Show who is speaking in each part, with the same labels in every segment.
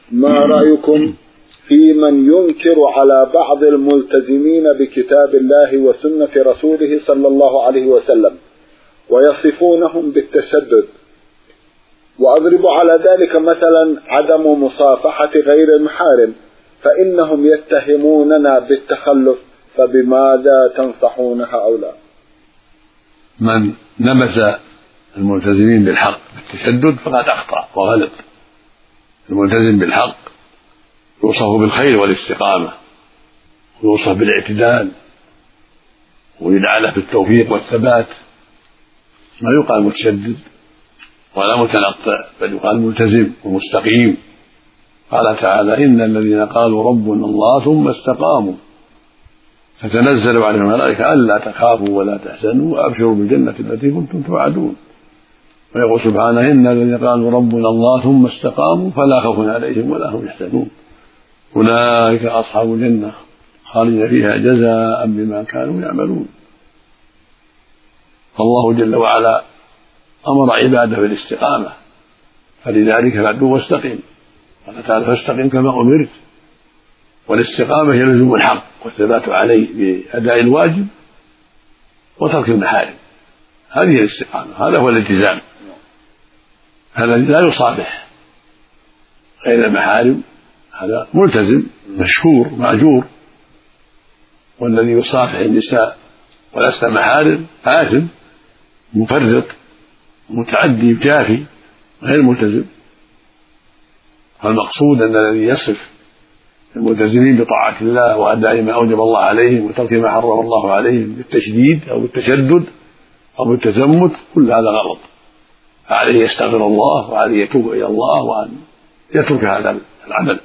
Speaker 1: ما رأيكم في من ينكر على بعض الملتزمين بكتاب الله وسنة رسوله صلى الله عليه وسلم ويصفونهم بالتشدد؟ وأضرب على ذلك مثلا عدم مصافحة غير المحارم، فإنهم يتهموننا بالتخلف، فبماذا تنصحون هؤلاء؟
Speaker 2: من نبذ الملتزمين بالحق بالتشدد فقد أخطأ وغلط. الملتزم بالحق يوصف بالخير والاستقامة، ويوصف بالاعتدال، ويدعى له بالتوفيق والثبات، ما يقال متشدد ولا متنطع، بل يقال ملتزم ومستقيم. قال تعالى: إن الذين قالوا ربنا الله ثم استقاموا فتنزل عليهم الملائكة ألا تخافوا ولا تحزنوا وأبشروا بالجنة التي كنتم توعدون. ويقول سبحانه: إن الذين قالوا ربنا الله ثم استقاموا فلا خوف عليهم ولا هم يحزنون أولئك أصحاب الجنة خالدين فيها جزاء بما كانوا يعملون. فالله جل وعلا أمر عباده بالاستقامة، فلذلك فادعوا واستقم. قال تعالى: فاستقم كما أمرت. والاستقامة هي لزوم الحق والثبات عليه بأداء الواجب وترك المحارم، هذه الاستقامة، هذا هو الالتزام. الذي لا يصافح غير المحارم هذا ملتزم مشكور مأجور، والذي يصافح النساء ولست محارم آثم مفرط متعدي جافي غير ملتزم. فالمقصود أن الذي يصف الملتزمين بطاعة الله وأداء ما أوجب الله عليهم وترك ما حرم الله عليهم بالتشديد أو بالتشدد أو بالتزمت، كل هذا غلط. فعليه يستغفر الله وعليه يتوب إلى الله وأن يترك هذا العمل.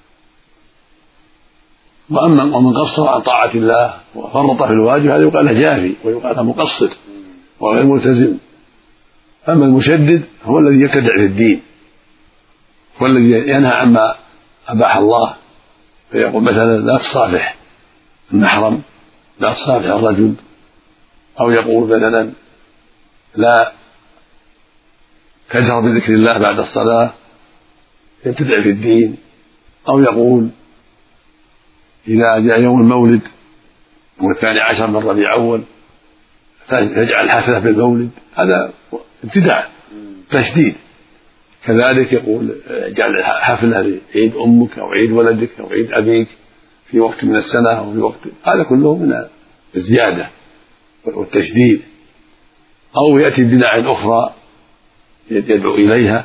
Speaker 2: ومن قصر عن طاعة الله وفرط في الواجب هذا يقال له جافي ويقال له مقصر وغير ملتزم. أما المشدد هو الذي يبتدع في الدين، هو الذي ينهى عما أباح الله، فيقول مثلا: لا تصافح المحرم، لا تصافح الرجل، أو يقول مثلا: لا تجهر بذكر الله بعد الصلاة، يبتدع في الدين. أو يقول: إذا جاء يوم المولد و12 من ربيع أول تجعل حفلة بالمولد، هذا ابتداع تشديد. كذلك يقول: اجعل حفلة لعيد أمك أو عيد ولدك أو عيد أبيك في وقت من السنة أو في وقت، هذا كله من الزيادة والتشديد. أو يأتي بدعة أخرى يدعو إليها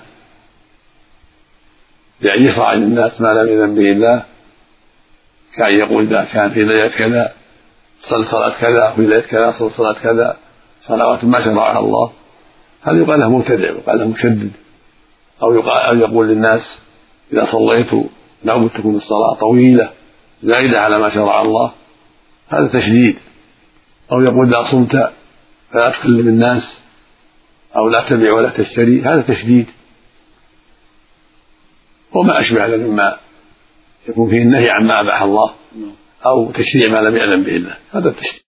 Speaker 2: بأن يشرع للناس ما لم يأذن به الله، كأن يقول: إذا كان في ليلة كذا صل صلاة كذا، وفي ليلة كذا صل صلاة كذا، صلوات ما شرعها الله، هذا يقال له مبتدع ويقال له مشدد. أو يقول للناس: إذا صليت لابد تكون الصلاة طويلة زائدة على ما شرع الله، هذا تشديد. أو يقول: إذا صمت فلا تكلم الناس أو لا تبيع ولا تشتري، هذا تشديد. وما أشبه هذا مما يكون فيه النهي عما أباح الله أو تشريع ما لم يأذن به الله، هذا التشديد.